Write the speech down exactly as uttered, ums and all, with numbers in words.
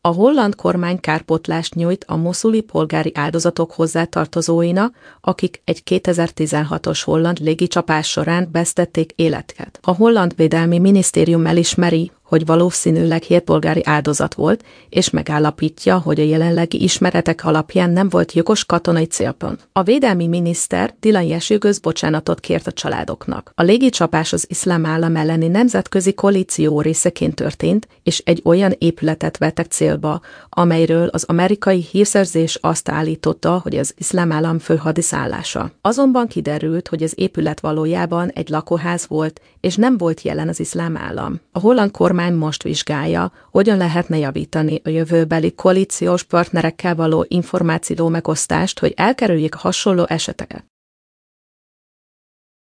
A holland kormány kárpótlást nyújt a moszuli polgári áldozatok hozzátartozóinak, akik egy kétezer-tizenhatos holland légicsapás során vesztették életüket. A holland védelmi minisztérium elismeri, hogy valószínűleg hét polgári áldozat volt, és megállapítja, hogy a jelenlegi ismeretek alapján nem volt jogos katonai célpont. A védelmi miniszter Dylan Jesügöz bocsánatot kért a családoknak. A légicsapás az iszlám állam elleni nemzetközi koalíció részeként történt, és egy olyan épületet vettek célba, amelyről az amerikai hírszerzés azt állította, hogy az iszlám állam főhadiszállása. Azonban kiderült, hogy az épület valójában egy lakóház volt, és nem volt jelen az iszlám állam. A holland kormány most vizsgálja, hogyan lehetne javítani a jövőbeli koalíciós partnerekkel való információ megosztást, hogy elkerüljék a hasonló eseteket.